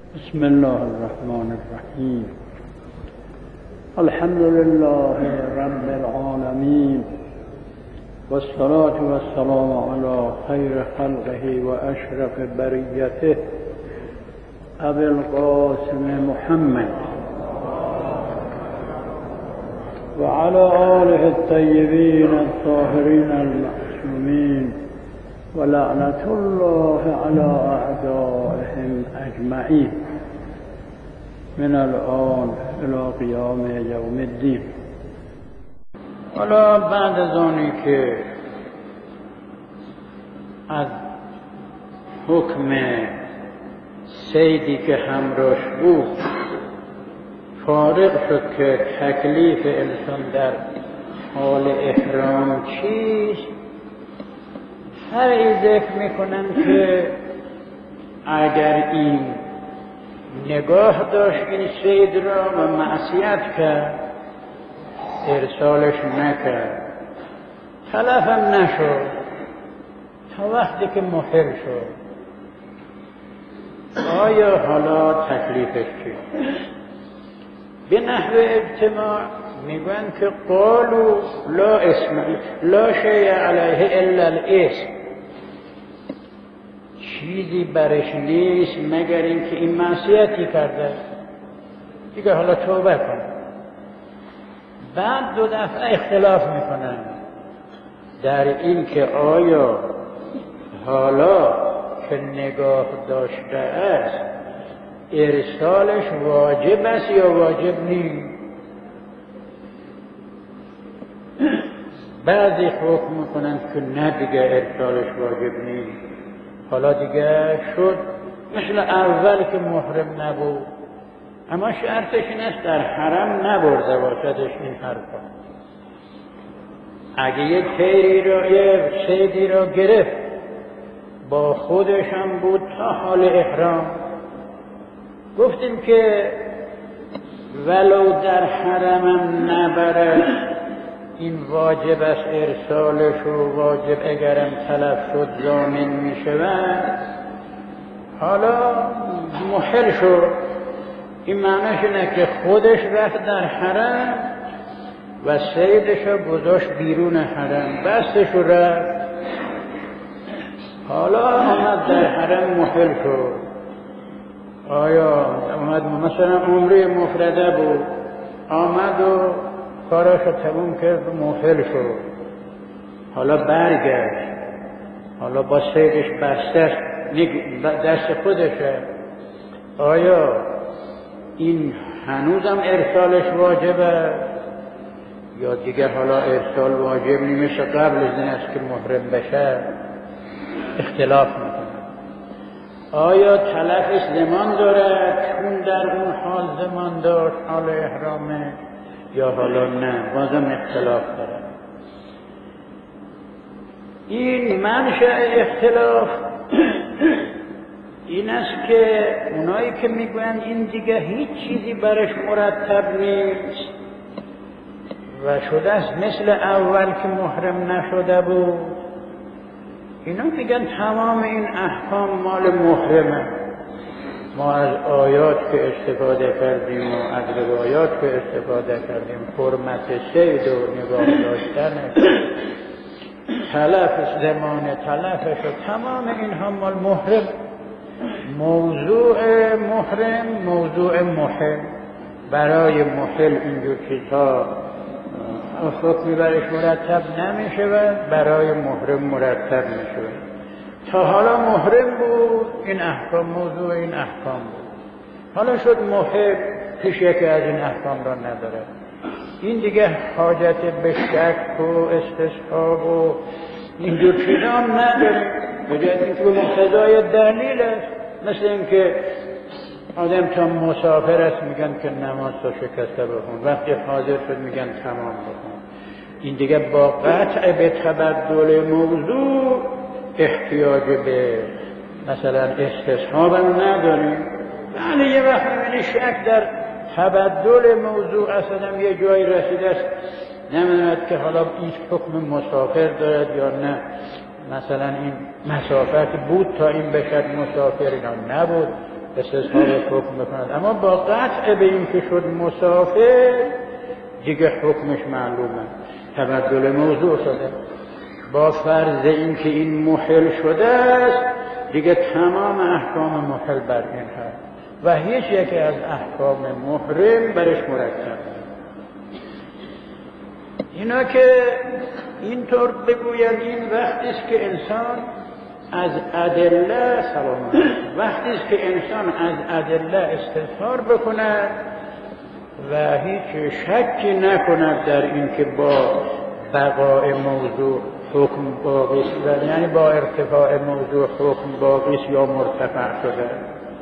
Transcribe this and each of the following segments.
بسم الله الرحمن الرحیم. الحمد لله رب العالمین والصلاة والسلام علی خیر خلقه و اشرف بریته ابی القاسم محمد و علی آله الطیبین الطاهرین المعصومین و لعنت الله علی اعدائهم اجمعین من الان الى قیام یوم الدین. حالا بعد از آنی که از حکم صیدی که همراهش بود فارغ شد که تکلیف انسان در حال احرام چیست، هر ذکر میکنن که اگر این نگاه داشت این صید را و معصیت کرد، ارسالش نکرد، تلفم نشد تا وقتی که محل شد، آیا حالا تکلیفش چیست؟ به نحو اجتماع میگن که قالوا لا شیء علیه الا الاسم، چیزی برش نیست مگر اینکه این معصیتی کرده، دیگه حالا توبه کن. بعد دو دفعه اختلاف میکنن در این که آیا حالا که نگاه داشته است ارسالش واجب است یا واجب نیست. بعضی حکم میکنن که نه دیگه ارسالش واجب نیست، حالا دیگه شد مثل اول که محرم نبود، اما شرطش این است در حرم نبرده باشدش این حرفا. اگه یک خیری را یه صیدی را گرفت با خودش هم بود تا حال احرام، گفتیم که ولو در حرم هم نبره این واجب است ارسالش و واجب اگرم تلف شد ضامن می شود. حالا محل شد، این معنیش اینه که خودش رفت در حرم و صیدش رو گذاشت بیرون حرم، بستش رو رفت، حالا آمد در حرم محل شد. آیا آمد مثلا عمره مفرده بود، آمد و کاراش رو تموم کرد و محل شد، حالا برگشت، حالا با صیدش بسته دست خودشه، آیا این هنوزم ارسالش واجبه یا دیگه حالا ارسال واجب نمیشه قبل از این است که محرم بشه؟ اختلاف میکنه. آیا تلفش زمان داره چون در اون حال زمان داشت حال احرامه یا حالا نه؟ بازم اختلاف داره. این منشأ اختلاف این است که اونایی که میگوین این دیگه هیچ چیزی برش مرتب نیست و شده است مثل اول که محرم نشده بود، اینا میگن تمام این احکام مال محرمه. ما از آیات که استفاده کردیم و از روایات که استفاده کردیم، حرمت صید و نگاه داشتن، تلف زمان تلفش و تمام اینها مال محرم. موضوع محرم موضوع محل، برای محل اینجور چیزها حکمی برش مرتب نمیشه و برای محرم مرتب میشه. تا حالا محرم بود این احکام، موضوع این احکام بود، حالا شد محل، پیش یکی از این احکام را نداره، این دیگه حاجت به شک و استصحاب و اینجور چیزا هم نداره، به جای اینکه به مقتضای دلیل است. مثل اینکه آدم تا مسافر است میگن که نماز تا شکسته بخون، وقتی حاضر شد میگن تمام بخون. این دیگه با قطع به تبدل موضوع احتیاج به مثلا استصحاب هم نداریم. بله یه وقت میبینی شک در تبدل موضوع اصلا یه جایی رسیده است، نمیدوند که حالا این حکم مسافر دارد یا نه، مثلا این مسافت بود تا این بشد مسافر، اینا نبود، استصحاب حکم بکند. اما با قطع به این که شد مسافر دیگه حکمش معلومه، تبدل موضوع شده. با فرض این که این محل شده است دیگه تمام احکام محل بر این هست و هیچ یکی از احکام محرم برش مرتب. اینا که اینطور بگوید این وقتی است که انسان از ادله وقتی است که انسان از ادله استظهار بکند و هیچ شکی نکند در این که با بقای موضوع حکم باقی است، یعنی با ارتفاع موضوع حکم باقی است یا مرتفع شده.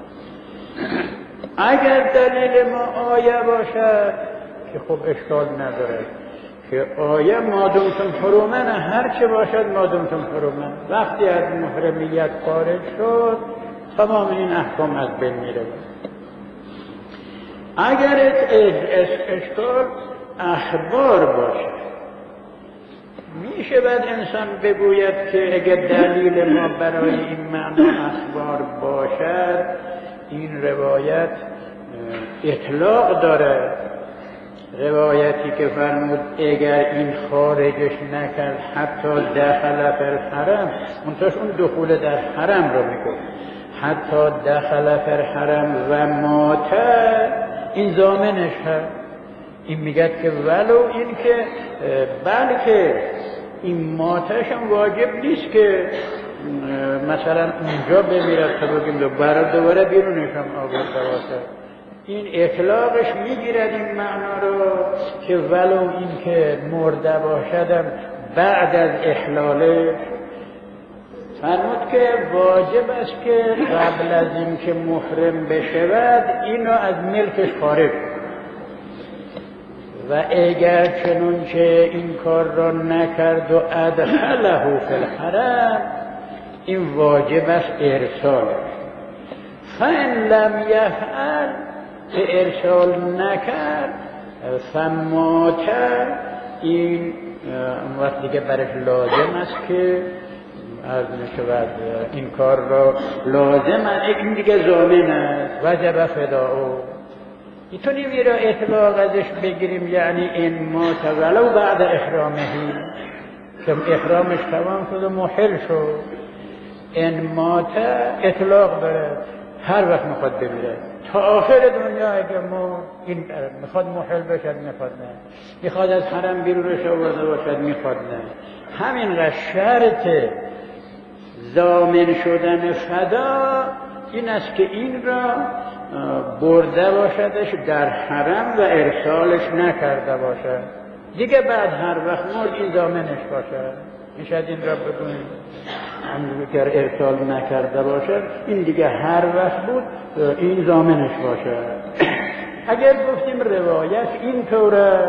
اگر دلیل ما آیه باشد که خب اشکال نداره که آیه مادومتم حرمن، هر چه باشد مادومتم حرمن، وقتی از محرمیت خارج شد تمام این احکام از بین میره. اگر اشکال اخبار باشد میشه بعد انسان بگوید که اگر دلیل ما برای این معنا اخبار باشد این روایت اطلاق داره. روایتی که فرمود اگر این خارجش نکرد حتی دخل فی الحرم، منتهاش اون دخول در حرم رو میگه، حتی دخل فی الحرم و مات، این ضامنش هست. این میگه که ولو این که بلکه این ماتش هم واجب نیست که مثلا اونجا بمیرد تا بگیم دوباره بیرونش هم آورده باشه. این اطلاقش میگیرد این معنا رو که ولو این که مرده باشدم بعد از احلالش، فرمود که واجب است که قبل از این که محرم بشود اینو از ملکش خارج، و اگر چنون که این کار را نکرد و ادخله فی الحرم این واجب است ارسالش. فإن لم یفعل، که ارسال نکرد، فمات، این وقت دیگه برش لازم است که از نشود این کار را لازم است، این دیگه ضامن است، وجب فداء. میتونیم این را اطلاق ازش بگیریم یعنی این مات ولو بعد احرامهی، که احرامش تمام شد و محل شد، این مات اطلاق داره، هر وقت میخواد بمیره تا آخر دنیا. اگه این میخواد محل بشد میخواد نه، میخواد از حرم بیرونش آورده باشد میخواد نه. همینقدر شرط ضامن شدن فدا این است که این را برده باشدش در حرم و ارسالش نکرده باشد. دیگه بعد هر وقت مرد این ضامنش باشد. میشد این را بگوییم اگر ارسال نکرده باشد این دیگه هر وقت بود این ضامنش باشد. اگر گفتیم روایت این طوره،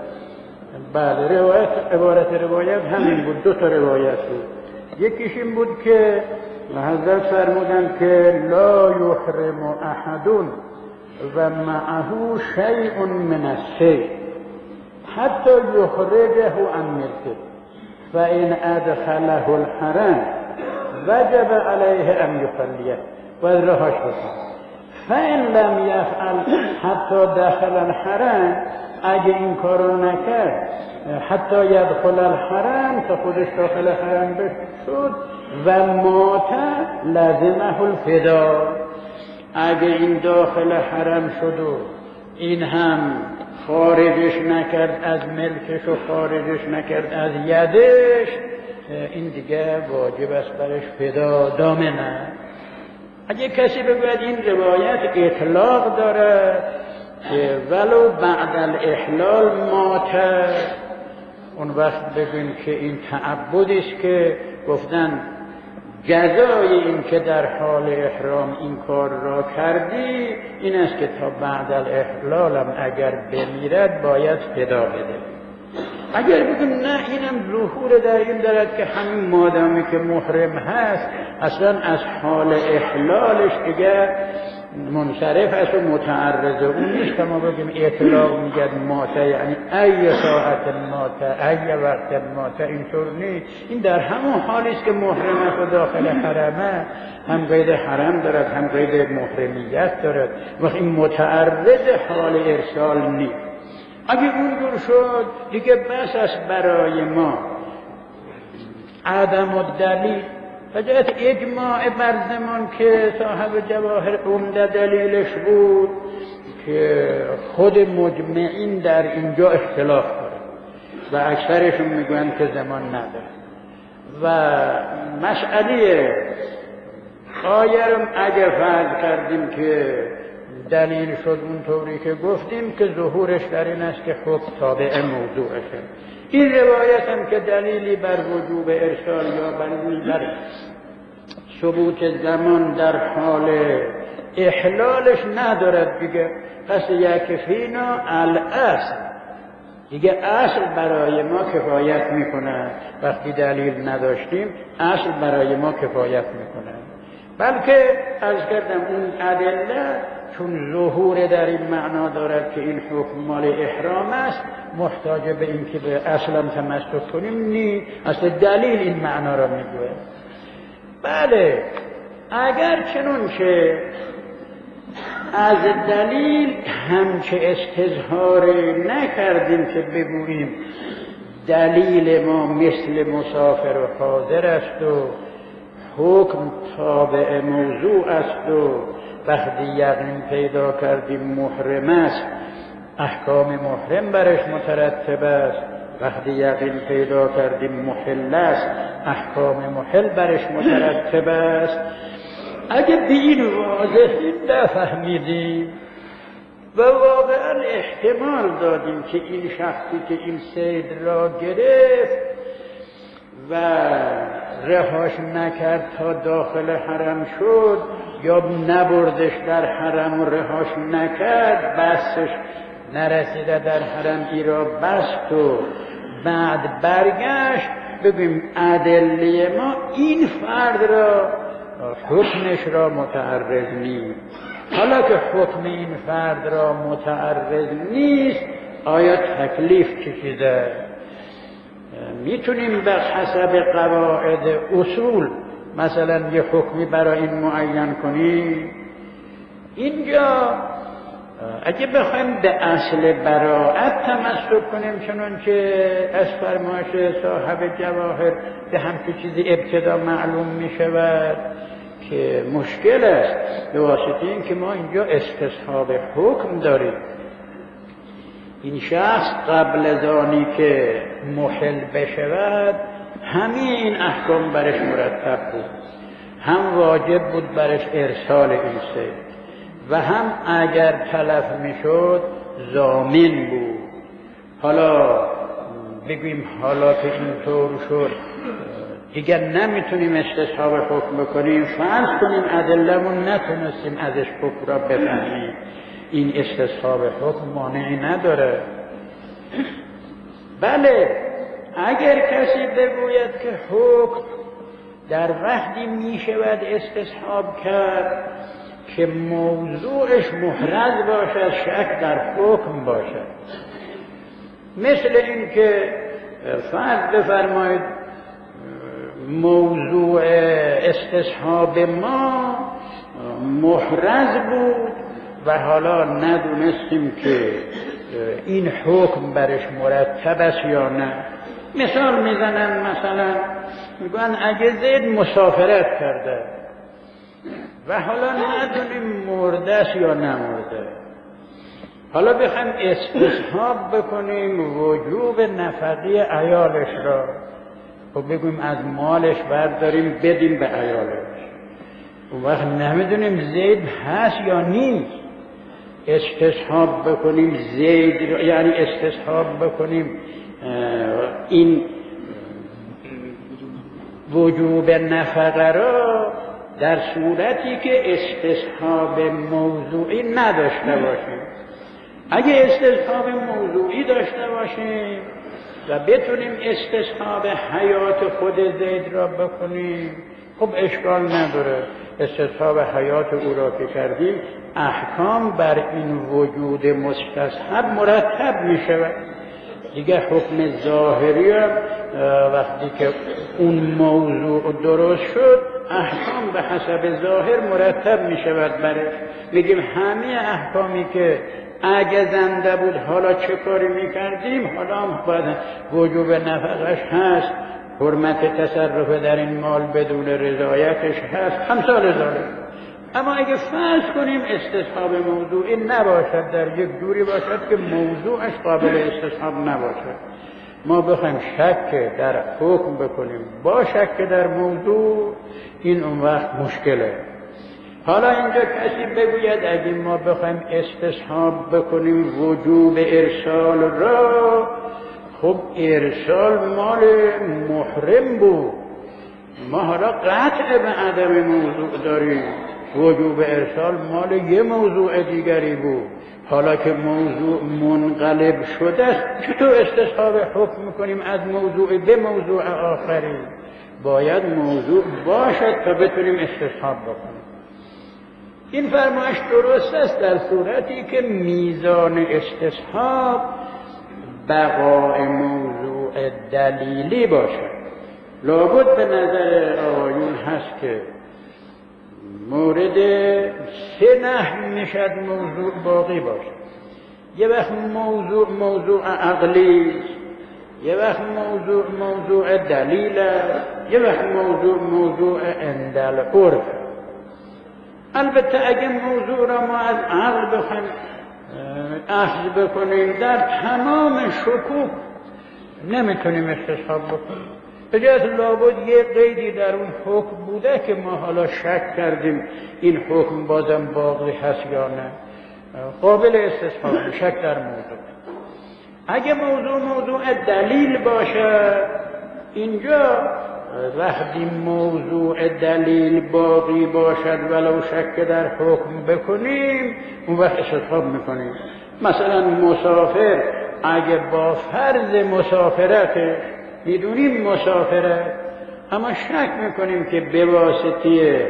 بله روایت، عبارت روایت همین بود، دو تا روایت بود. یکیش این بود که حضرت فرمودند که لا یحرم احد و معه شیء من الصید حتی یخرجه عن ملکه فإن ادخله الحرم وجب علیه ان یخلیه، باید رهاش بکنه. فإن لم یفعل حتی دخل الحرم، اگه این کارو نکرد حتی یدخل الحرم، تا خودش داخل حرم شد، و مات لازمه الفدا، اگه این داخل حرم شد و این هم خارجش نکرد از ملکش و خارجش نکرد از یدش، این دیگه واجب است برش فدا، دامنه. اگه کسی بگوید این روایت اطلاق داره که ولو بعد الاحلال مات، اون وقت بگویم که این تعبدی است که گفتن جزای این که در حال احرام این کار را کردی این است که تا بعد الاحلال هم اگر بمیرد باید فدا بده. اگر بگیم نه اینم ظهور در این دارد که همین مادامی که محرم هست اصلا از حال احلالش دیگر منصرف است و متعرض اون نیست که ما بگیم اطلاق میگد ماته یعنی ای ساعت ماته ای وقت ماته، اینطور نیست. این در همون حالی است که محرم است و داخل حرمه، هم قید حرم دارد هم قید محرمیت دارد، وقت این متعرض حال ارسال نیست. اگه اونجور شد دیگه بس است برای ما عدم الدلیل فجأت اجماع بر زمان که صاحب جواهر عمده دلیلش بود که خود مجمعین در اینجا اختلاف دارد و اکثرشون میگویند که زمان نداره. و مسئله آیرم اگر فرض کردیم که دلیل شد اونطوری که گفتیم که ظهورش در این است که حکم تابع موضوعشه. این روایت هم که دلیلی بر وجوب ارسال یا بر ثبوت زمان در حال احلالش ندارد دیگه. پس یکفینا الاصل، دیگه اصل برای ما کفایت میکنه. وقتی دلیل نداشتیم اصل برای ما کفایت میکنه. بلکه عرض کردم اون ادله چون ظهور در این معنا دارد که این حکم مال احرام است، محتاج به این که به اصلا تمسک کنیم نی. اصل دلیل این معنا را میگوید. بله اگر چنون که از دلیل همچه استظهار نکردیم که بگوییم دلیل ما مثل مسافر و حاضر است و حکم تابع موضوع است و وقتی یقین پیدا کردیم محرم است احکام محرم برش مترتب است، وقتی یقین پیدا کردیم محل است احکام محل برش مترتب است. اگه به این واضحی نفهمیدیم و واقعا احتمال دادیم که این شخصی که این صید را گرفت و رهاش نکرد تا داخل حرم شد یا نبردش در حرم و رهاش نکرد، بستش نرسیده در حرم ای را بست و بعد برگشت، بگیم ادله ما این فرد را حکمش را متعرض نیست. حالا که حکم این فرد را متعرض نیست آیا تکلیف چه چیزه؟ میتونیم به حسب قواعد اصول مثلا یه حکمی برای این معین کنیم؟ اینجا اگه بخوایم به اصل براءت تمسک کنیم چنانچه از فرمایش صاحب جواهر به همچه چیزی ابتدا معلوم می شود که مشکل است، به واسطه این که ما اینجا استصحاب حکم داریم. این شخص قبل از آنی که محل بشود همین احکام برش مرتب بود، هم واجب بود برش ارسال این صید و هم اگر تلف میشد ضامن بود. حالا بگویم حالا که اینطور شد دیگر نمیتونیم استصحاب حکم بکنیم، فرض کنیم ادله‌مون نتونستیم ازش حکم را بفهمیم، این استصحاب حکم مانعی نداره. بله اگر کسی بگوید که حکم در وقتی می شود استصحاب کرد که موضوعش محرز باشد، شک در حکم باشد، مثل این که فرض بفرمایید موضوع استصحاب ما محرز بود و حالا ندونستیم که این حکم برش مرتب است یا نه. مثال میزنن، مثلا میگن اگه زید مسافرت کرده و حالا ندونیم مرده است یا نمرده، حالا بخوایم استصحاب بکنیم وجوب نفقه عیالش را، خب بگویم از مالش برداریم بدیم به عیالش، اون وقت نمیدونیم زید هست یا نیست. استصحاب بکنیم زید، یعنی استصحاب بکنیم این وجوب نفقه را در صورتی که استصحاب موضوعی نداشته باشیم. اگه استصحاب موضوعی داشته باشیم و بتونیم استصحاب حیات خود زید را بکنیم خب اشکال نداره. استصحاب حیات او را که کردیم، احکام بر این وجود مستصحب مرتب می شود. دیگه حکم ظاهری هم وقتی که اون موضوع درست شد، احکام به حسب ظاهر مرتب می شود برش. میگیم همه احکامی که اگه زنده بود حالا چه کاری می کردیم، حالا هم باید وجوب نفقش هست، حرمت تصرف در این مال بدون رضایتش هست، امثال ذالک. اما اگه فرض کنیم استصحاب موضوعی نباشد، در یک جوری باشد که موضوعش قابل استصحاب نباشد، ما بخوایم شک در حکم بکنیم با شک در موضوع، این اون وقت مشکله. حالا اینجا کسی بگوید اگه ما بخوایم استصحاب بکنیم وجوب ارسال را، خب ارسال مال محرم بود، ما حالا قطع به عدم موضوع داریم، وجوب ارسال مال یه موضوع دیگری بود، حالا که موضوع منقلب شده است چطور استصحاب حکم میکنیم از موضوع به موضوع آخری؟ باید موضوع باشد تا بتونیم استصحاب بکنیم. این فرمایش درست است در صورتی که میزان استصحاب بقای موضوع دلیلی باشد. لابد به نظر آقایون هست که مورد سه نحو میشد موضوع باقی باشد. یه وقت موضوع عقلی، یه وقت موضوع دلیل، یه وقت موضوع عند العرف. البته اگه موضوع را ما از عقل بخوایم اخذ بکنیم، در تمام شکوک نمیتونیم استصحاب بکنیم. بجاست لابد یه قیدی در اون حکم بوده که ما حالا شک کردیم این حکم بازم باقی هست یا نه، قابل استصحاب، شک در موضوع. اگه موضوع دلیل باشه، اینجا وقتی موضوع دلیل باقی باشد ولو شک در حکم بکنیم، اون وقت استصحاب میکنیم. مثلا مسافر اگه با فرض مسافرت میدونیم مسافرت، اما شک میکنیم که به واسطه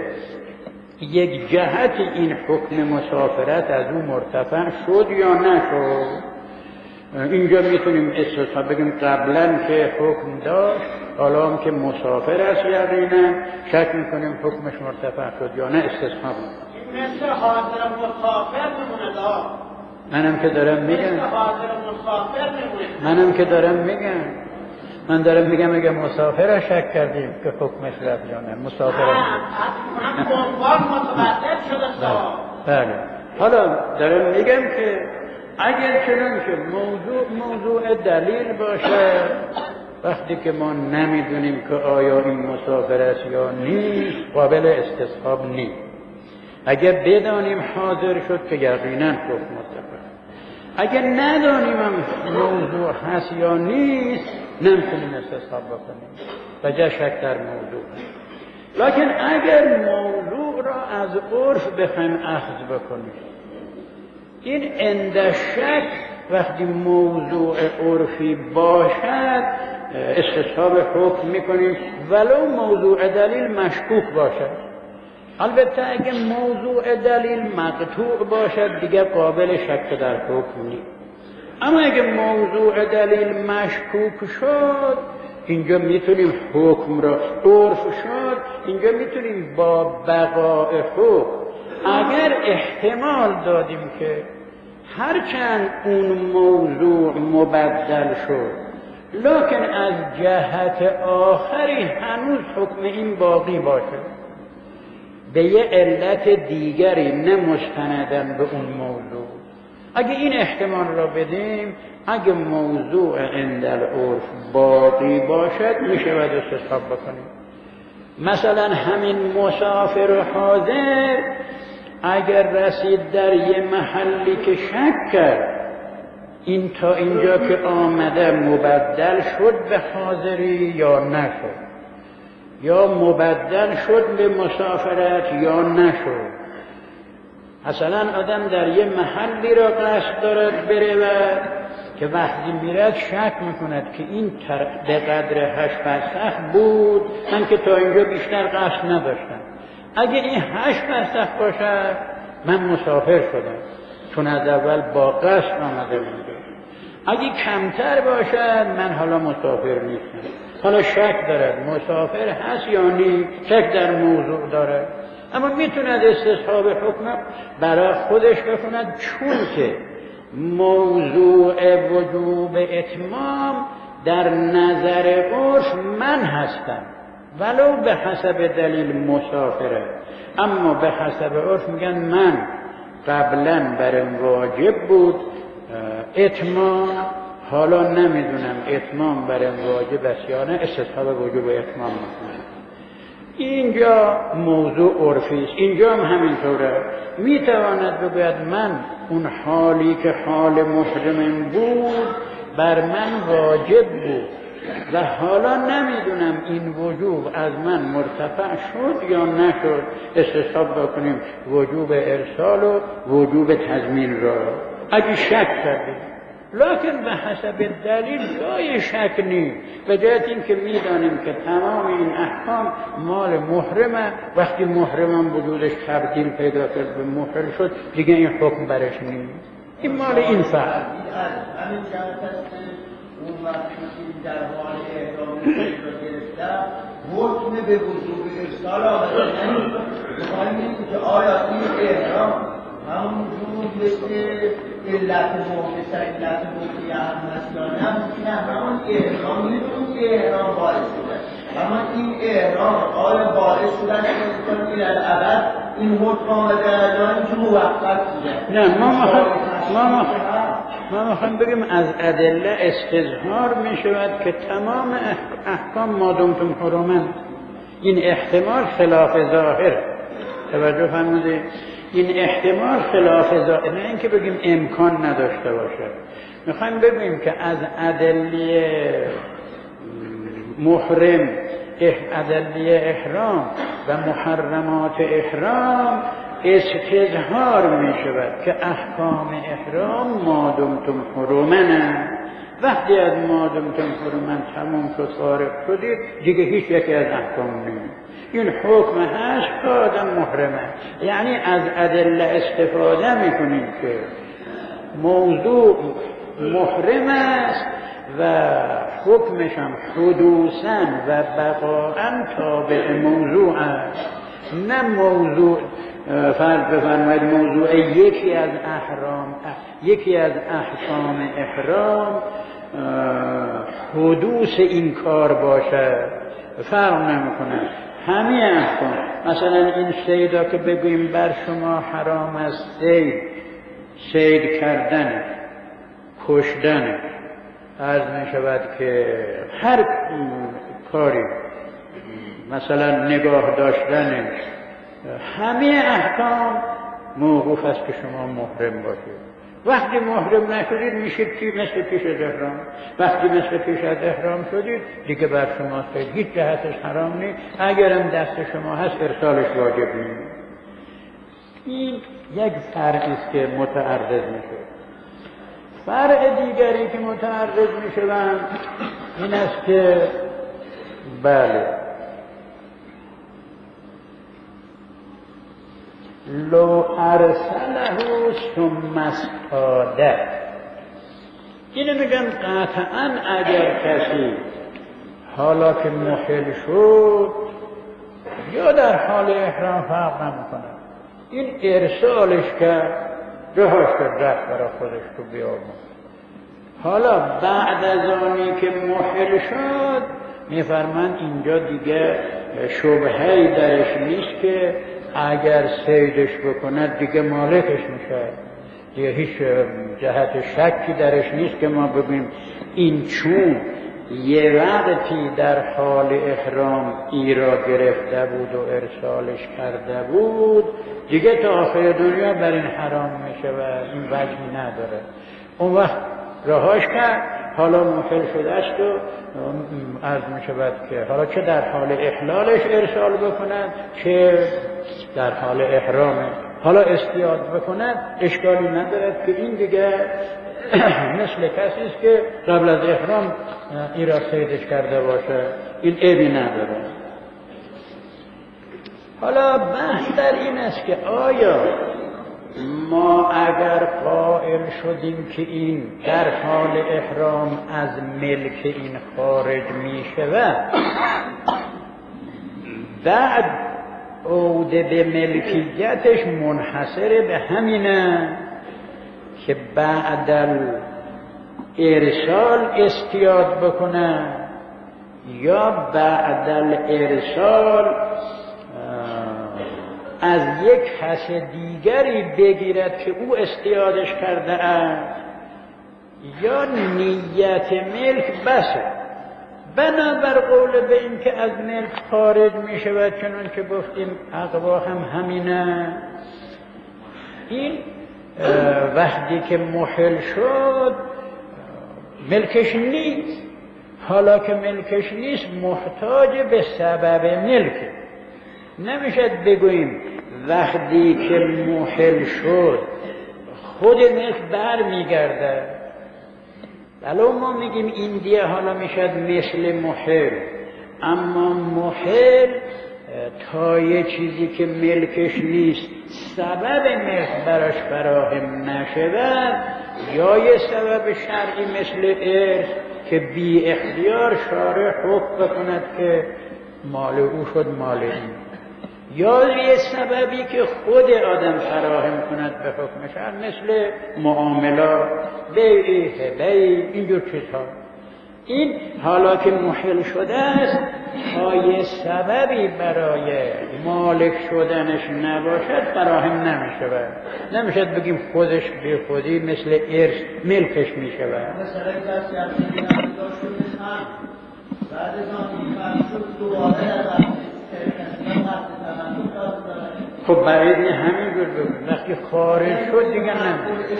یک جهت این حکم مسافرت از اون مرتفع شد یا نشد، اینجا میتونیم استصحاب بگیم قبلا که حکم داشت، حالا هم که مسافر است یقینا شک میکنیم حکمش مرتفع شد یا نه، استصحاب. مثل حاضر مسافر میمونه. منم که دارم میگم، مثل حاضر مسافر میمونه. منم که دارم میگم، من دارم میگم اگه مسافر شک کردیم که حکمش رفت یا نه، مسافر هم عنوان متبدل شده. بله. حالا دارم میگم که اگر چنان که موضوع دلیل باشه، وقتی که ما نمیدونیم که آیا این مسافر است یا نیست، قابل استصحاب نیست. اگر بدانیم حاضر شد که یقینا حکم متفق، اگر ندانیم هم موضوع هست یا نیست، نمیتونیم استصحاب بکنیم و جا شک در موضوع. لکن اگر موضوع را از عرف بخوایم اخذ بکنیم، این عند شک وقتی موضوع عرفی باشد استصحاب حکم میکنیم ولو موضوع دلیل مشکوک باشد. البته اگه موضوع دلیل مقطوع باشد دیگر قابل شک در حکم نیست. اما اگه موضوع دلیل مشکوک شد، اینجا میتونیم حکم را، عرف شد، اینجا میتونیم با بقای حکم، اگر احتمال دادیم که هرچند اون موضوع مبدل شد لکن از جهت آخری هنوز حکم این باقی باشه به یه علت دیگری، نه مستندن به اون موضوع، اگه این احتمال را بدیم، اگه موضوع عند العرف باقی باشد میشه باید استصحاب بکنیم. مثلا همین مسافر حاضر اگر رسید در یه محلی که شک کرد این تا اینجا که آمده مبدل شد به حاضری یا نشد، یا مبدل شد به مسافرت یا نشد. مثلا آدم در یه محلی را قصد دارد برود که وقتی میرد شک میکند که این به قدر 8 فرسخ بود، من که تا اینجا بیشتر قصد نداشتم، اگه این 8 باشد من مسافر شدم، چون از اول با قصد آمده بودم. اگه کمتر باشد من حالا مسافر نیستم. حالا شک دارد مسافر هست یا نی، شک در موضوع دارد، اما میتوند استصحاب حکم برای خودش بکند، چون که موضوع وجوب اتمام در نظر عرف من هستم، ولو به حسب دلیل مسافره، اما به حسب عرف میگن من قبلا برم واجب بود اتمام، حالا نمیدونم اتمام برم واجب است یا نه، استصحاب وجوب اتمام میکنم. اینجا موضوع عرفی است، اینجا هم همینطوره. میتواند بگوید من اون حالی که حال محرم بود بر من واجب بود و حالا نمیدونم این وجوب از من مرتفع شد یا نشد، استصحاب بکنیم وجوب ارسال و وجوب تضمین را اگه شک کردیم. لکن به حسب دلیل جای شک نیست، به جهت این که میدانیم که تمام این احکام مال محرمه. وقتی محرمم وجودش تبدیل پیدا کرد به محرم شد دیگه این حکم برش نیست، این مال این فرد. همین جهت است اون وقتی که در حال احرام رو گرفتم حکم به وجوب ارسال آمده نمید. میخواهیم که آیا این احرام همونجور مثل علت محدثه علت مبتیه هم هست یا نه؟ ممکنه همون احرام میدونیم که احرام باعث شده، اما این احرام آیا باعث شده که این الابد این حکم آمده یا اینکه موقت بوده؟ نه، ما میخوایم بگیم از ادله استظهار میشود که تمام احکام مادمتم حرمن. این احتمال خلاف ظاهر، توجه فرمودید؟ این احتمال خلاف ظاهر، نه اینکه بگیم امکان نداشته باشه. میخوایم بگیم که از ادله محرم، ادله احرام و محرمات احرام استظهار می شود که احکام احرام مادمتم حرمن. وقتی از مادمتم حرمن تموم شد فارغ شدید دیگه هیچ یکی از احکام نیست. این حکم هست که آدم محرمه، یعنی از ادله استفاده میکنیم که موضوع محرم است و حکمش هم حدوثاً و بقاءً تابع موضوع است، نه موضوع فرض بفرمایید موضوع یکی از احکام احرام حدوث این کار باشد، فرق نمیکنه. همه احکام، مثلا این صیدا که بگوییم بر شما حرام است صید کردن، کشتن، عرض می شود که هر کاری، مثلا نگاه داشتن، همه احکام موقوف است که شما محرم باشید. وقتی محرم نشدید میشید که مثل پیش از احرام. وقتی مثل پیش از احرام شدید دیگه بر شما صید هیچ جهتش حرام نیست، اگرم دست شما هست ارسالش واجب نیست. این یک فرعی است که متعرض میشه. فرع دیگری که متعرض میشوند این است که بله لو ارسله ثم استاده، اینو میگن قطعا اگر کسی حالا که محل شد یا در حال احرام فرق نمیکنه این ارسالش کرد، جهاش کرد رفت برای خودش تو بیامون، حالا بعد از آنی که محل شد میفرمند اینجا دیگه شبهه‌ای درش نیست که اگر صیدش بکند دیگه مالکش میشه، دیگه هیچ جهت شکی درش نیست که ما بگیم این چون یه وقتی در حال احرام ای را گرفته بود و ارسالش کرده بود دیگه تا آخر دنیا بر این حرام میشه و این وجهی نداره. اون وقت رهاش کرد، حالا محل شده است و عرض می شود که حالا چه در حال احلالش ارسال بکند چه در حال احرامه، حالا استیاد بکند اشکالی ندارد که این دیگه مثل کسی است که قبل از احرام این را صیدش کرده باشه، این عیبی نداره. حالا بحث در این است که آیا ما اگر قائل شدیم که این در حال احرام از ملک این خارج می شود، بعد عوده به ملکیتش منحصر به همینه که بعد الارسال استیاد بکنه یا بعد الارسال از یک کس دیگری بگیرد که او استیادش کرده است، یا نیت ملک بسه. بنابر قول به این که از ملک خارج می شود، چنان که گفتیم اقوا هم همینه. این وقتی که محل شد ملکش نیست، حالا که ملکش نیست محتاج به سبب ملکه. نمیشد بگوییم وقتی که محل شد خود ملک بر میگرده. ولو ما میگیم این دیه حالا میشد مثل محل، اما محل تا یه چیزی که ملکش نیست سبب ملک براش فراهم نشود، یا یه سبب شرعی مثل ارث که بی اختیار شارع حکم بکند که مال او شد مال این، یا یه سببی که خود آدم فراهم کند به حکم شرع مثل معاملات، بیع، هبه، اینجور چیزها. این حالا که محل شده است تا یه سببی برای مالک شدنش نباشد فراهم نمیشود. نمیشد بگیم خودش به خودی مثل ارث ملکش میشود. مثلا کسی از این داشت هم بعد از آن مشروط دوباره خب بعید نه همینجور بگیم وقتی خارج شد دیگه نمیشه.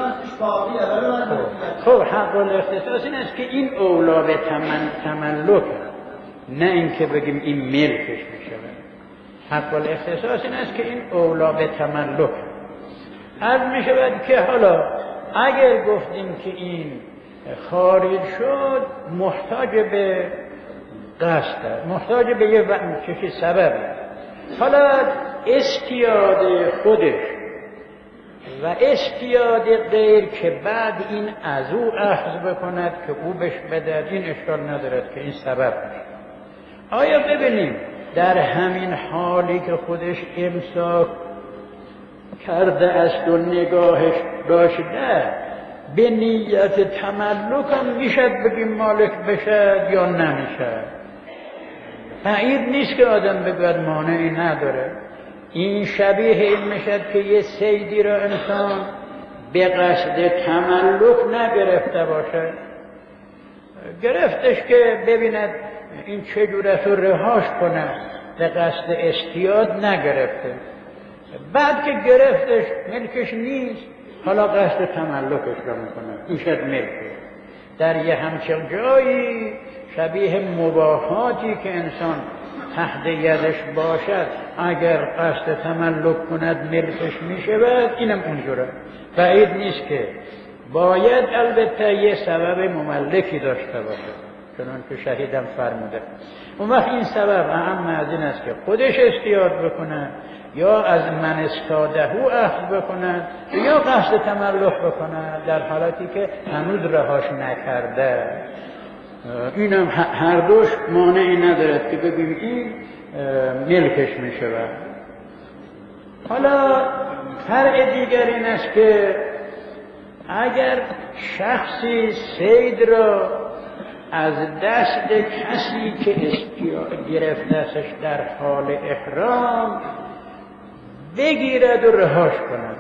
خب حق الاختصاص این است که این اولا به تملک، نه اینکه بگیم این ملکش میشه. حق الاختصاص این است که این اولا به تملک. عرض میشود که حالا اگر گفتیم که این خارج شد محتاج به قصد، محتاج به یه چیزی سببی، حالا استیاد خودش و استیاد غیر که بعد این از او اخذ بکند که او بهش بده، این اشکال ندارد که این سبب میشه. آیا ببینیم در همین حالی که خودش امساک کرده است و نگاهش داشته به نیت تملک هم میشد بگیم مالک بشد یا نمیشد؟ بعید نیست که آدم بگوید مانعی نداره. این شبیه این میشد که یه صیدی را انسان به قصد تملک نگرفته باشه، گرفتش که ببیند این چجور است و رهاش کنه، به قصد استیاد نگرفته. بعد که گرفتش ملکش نیست، حالا قصد تملکش را میکنه، این شد ملکه. در یه همچین جایی شبیه مباحاتی که انسان تحت یدش باشد اگر قصد تملک کند ملکش میشود، اینم اونجوره. بعید نیست که باید البته یه سبب مملکی داشته باشه، چنان که شهیدم فرموده. اون وقت این سبب اهم از این است که خودش استیاد بکنه یا از من استادهو اخذ بکنه یا قصد تملک بکنه در حالتی که هنوز رهاش نکرده. اینم هر دوش مانعی ندارد که بگیم این ملکش می شود. حالا فرق دیگر این است که اگر شخصی صید را از دست کسی که گرفته‌اش در حال احرام بگیرد و رهاش کند،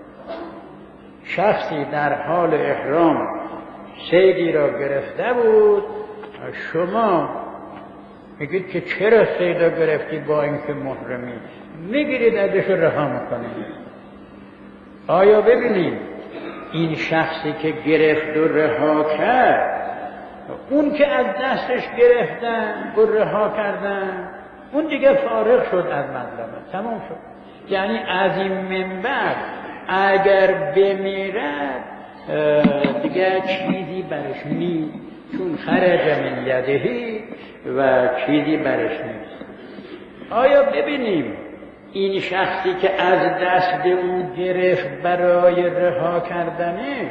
شخصی در حال احرام صیدی را گرفته بود، شما میگید که چرا صید را گرفتی با اینکه محرمی، میگیرید ازش رها میکنید. آیا ببینید این شخصی که گرفت و رها کرد، اون که از دستش گرفتن و رها کردن، اون دیگه فارغ شد از مظلمه، تمام شد. یعنی از این منبع اگر بمیرد دیگه چیزی برش نیست، چون خرج من یدهی و چیزی برش نیست. آیا ببینیم این شخصی که از دست او گرفت برای رها کردنش،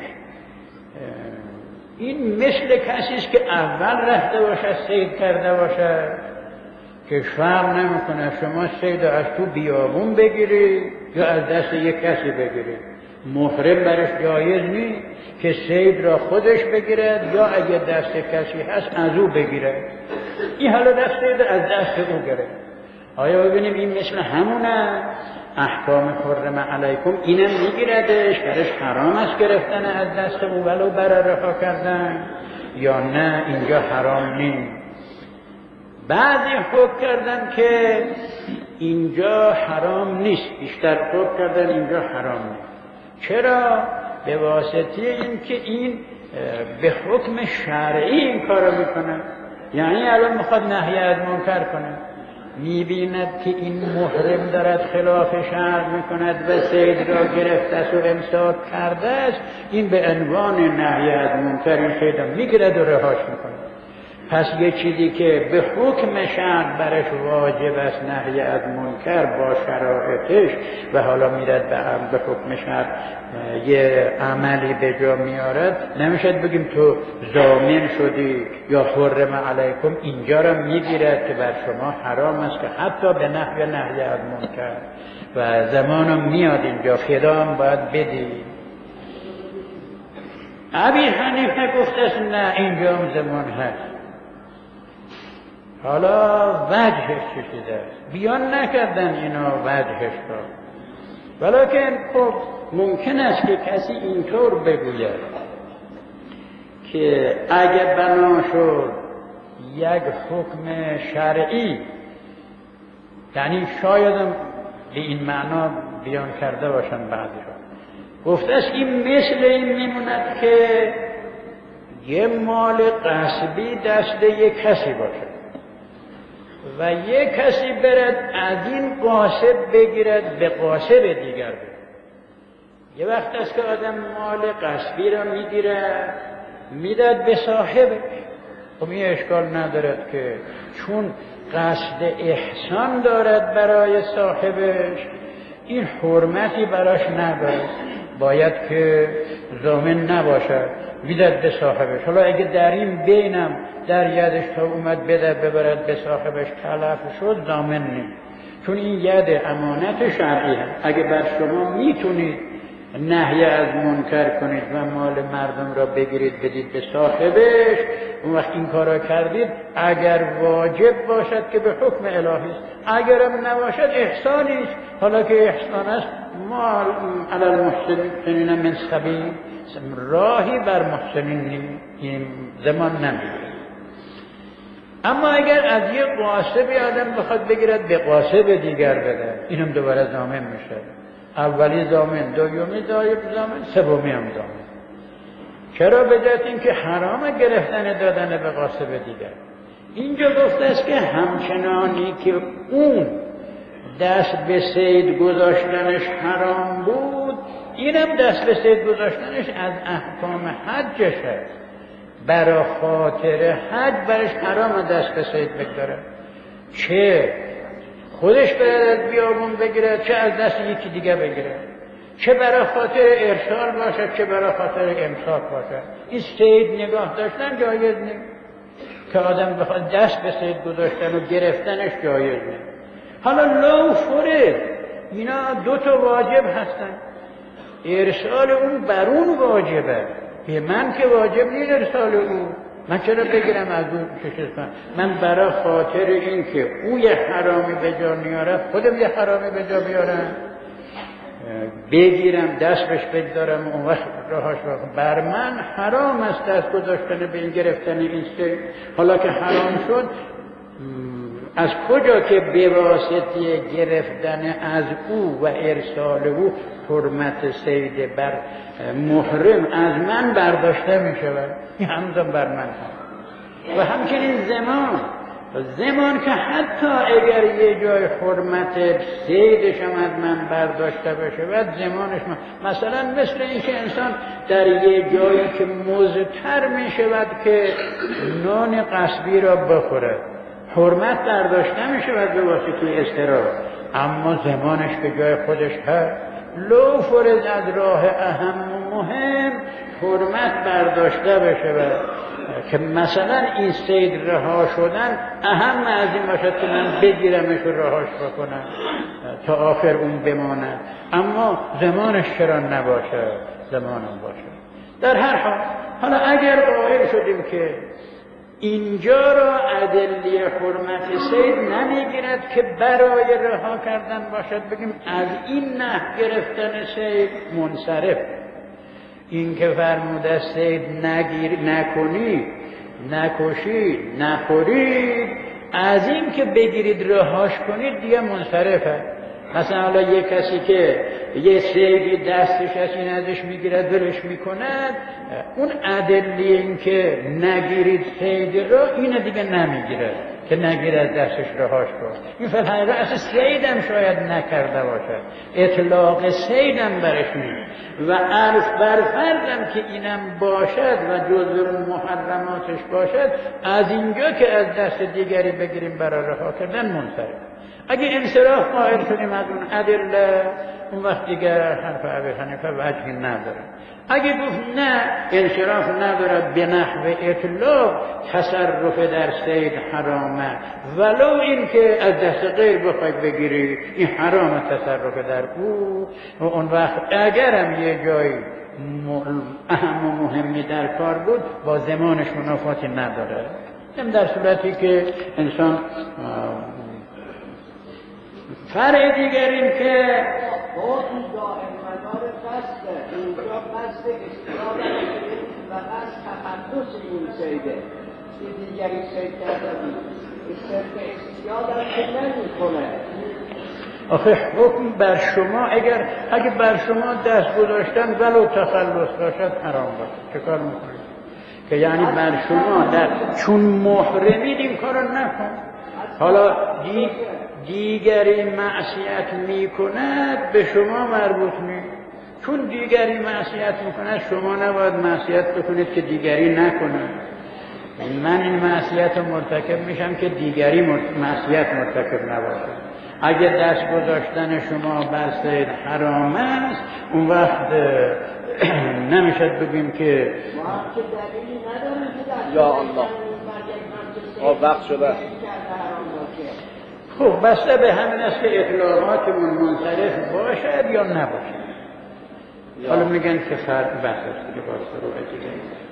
این مثل کسی است که اول رفته باشه صید کرده باشه که فرق نمیکنه شما صید از تو بیابون بگیری یا از دست یک کسی بگیری، محرم برش جایز نیست که صید را خودش بگیرد یا اگه دست کسی هست از او بگیرد. این حالا دست صید از دست او گرفت. آیا ببینیم این مثل همونه؟ احکام حرم علیکم اینم میگیردش، برش حرام است گرفتن از دست او ولو برای رها کردن، یا نه اینجا حرام نیست؟ بعضی حکم کردن که اینجا حرام نیست، بیشتر حکم کردن اینجا حرام نیست. چرا؟ به واسطه اینکه این به حکم شرعی این کارو میکنه. یعنی الان میخواد نهی از منکر کنه، میبیند که این محرم دارد خلاف شرع میکند و صید را گرفته است و امساک کرده است، این به عنوان نهی از منکر این صید را میگیرد و رهاش میکنه. پس یه چیزی که به حکم شرع برش واجب است نهی از منکر با شرایطش و حالا میرد به حکم شرع یه عملی به جا میارد، نمیشد بگیم تو ضامن شدی یا حرم علیکم اینجا را میگیرد که بر شما حرام است که حتی به نهی از منکر و زمانم میاد اینجا فدام باید بدی. ابی حنیفه گفته است نه اینجا هم زمان هست. حالا وجهش چه چیز است؟ بیان نکردن اینا وجهش را، ولیکن خب ممکن است که کسی اینطور بگوید که اگر بنا شد یک حکم شرعی، یعنی شاید به این معنا بیان کرده باشن بعضی را، گفته است این مثل این میموند که یه مال غصبی دست یک کسی باشه و یک کسی برد از این قاصب بگیرد به قاصب دیگر بگیرد. یه وقت است که آدم مال غصبی را میگیرد میداد به صاحبش، خب این اشکال ندارد که چون قصد احسان دارد برای صاحبش این حرمتی براش ندارد، باید که ضامن نباشد، میداد به صاحبش. حالا اگه در این بینم در یدش تا اومد بده ببرد به صاحبش تلف شد ضامن نیست، چون این ید امانت شرعی هست. اگه بر شما میتونید نهی از منکر کنید و مال مردم را بگیرید بدید به صاحبش، اون وقت این کارا کردید اگر واجب باشد که به حکم الهی است، اگرم نباشد احسانی است. حالا که احسان است مال علی المحسنین من سبیل، راهی بر محسنین این زمان نمیده. اما اگر از یک قاصبی آدم بخواد بگیرد به قاصب دیگر بده، اینم دوباره ضامن میشه. اولی ضامن، دومی ضامن، سومی هم ضامن. چرا؟ به جهت اینکه حرام گرفتن دادن به قاصب دیگر. اینجا گفته است که همچنانی که اون دست به صید گذاشتنش حرام بود، اینم دست به صید گذاشتنش از احکام حجش است. برای خاطر حج برش حرام دست به صید بگذاره، چه خودش برد از بیابون بگیره چه از دست یکی دیگه بگیره، چه برای خاطر ارسال باشد چه برای خاطر امساک باشد. این صید نگاه داشتن جایز نیست که آدم بخواد دست به صید گذاشتن و گرفتنش جایز نیست. حالا لو فرض اینا دو تا واجب هستن، ارسال اون بر اون واجبه، به من که واجب نیست ارسال او، من چرا بگیرم از اون چیز کنم؟ من برای خاطر این که او یه حرامی به جا نیاره خودم یه حرامی به جا بیارم بگیرم دست بهش بگذارم اون وقت راهاش بکنم، بر من حرام است دست گذاشتن به این گرفتن این سید. حالا که حرام شد از کجا که به واسطه گرفتن از او و ارسال او حرمت صید بر محرم از من برداشته می شود؟ این همزم بر من هم. و همچنین زمان که حتی اگر یه جای حرمت صیدش هم از من برداشته بشه بعد زمانش مثلا مثل این که انسان در یه جایی که مضطر می شود که نان غصبی را بخوره، حرمت برداشته می شود به واسطه اضطرار، اما زمانش به جای خودش هست. لو فرض از راه اهم و مهم حرمت برداشته بشه و که مثلا این صید رها شدن اهم از این باشد که من بگیرمش و رهاش بکنم تا آخر اون بماند، اما زمانش چرا نباشه؟ زمانم باشه. در هر حال حالا اگر قائل شدیم که اینجا را ادله حرمت صید نمیگیرد که برای رها کردن باشد، بگیم از این نحو گرفتن صید منصرف. این که فرموده صید نکنید، نکشید، نخورید، از این که بگیرید رهاش کنید دیگه منصرفه. مثلا حالا یک کسی که یه صیدی دستش از این ازش میگیرد ولش میکند، اون ادله این که نگیرید صید را اینه دیگه نمیگیرد که نگیرد دستش رهاش کن. این فلحقیقه اصلا صیدم شاید نکرده باشد، اطلاق صیدم برش نیست و عرف بر فرضم که اینم باشد و جزء محرماتش باشد، از اینجا که از دست دیگری بگیریم برای رها کردن منصرف. اگه انصراف قائل شدیم از اون ادله، اون وقت دیگه حرف ابی حنیفه وجهی نداره. اگه گفت نه انصراف نداره به نحو اطلاق، تصرف در صید حرامه، ولو این که از دست غیر بخواید بگیری این حرامه تصرف در او، و اون وقت اگرم یه جایی اهم و مهمی در کار بود با زمانش منافاتی نداره. در صورتی که انسان فرع دیگر این که باید دائم مدار قصده، اینجا قصد استراب و قصد تخلص این سیده که دیگری سید کرده بود، صرف استیاد هم که نمی کنه. آخه حکم بر شما اگه بر شما دست گذاشتن ولو تخلص باشد حرام باشه، چه کار میکنید؟ که یعنی بر شما چون محرمید این کارو نکن. حالا دیگری معصیت میکند به شما مربوط نیست، چون دیگری معصیت میکند شما نباید معصیت بکنید که دیگری نکند. من این معصیت مرتکب میشم که دیگری معصیت مرتکب نباشه. اگه دست گذاشتن شما بر صید حرام است، اون وقت نمیشد بگیم که یا الله وقت شده. خب بسته به همین است که اطلاقاتمون منصرف باشد یا نباشد. حالا میگن که فرق بحث است که باز رو دیگه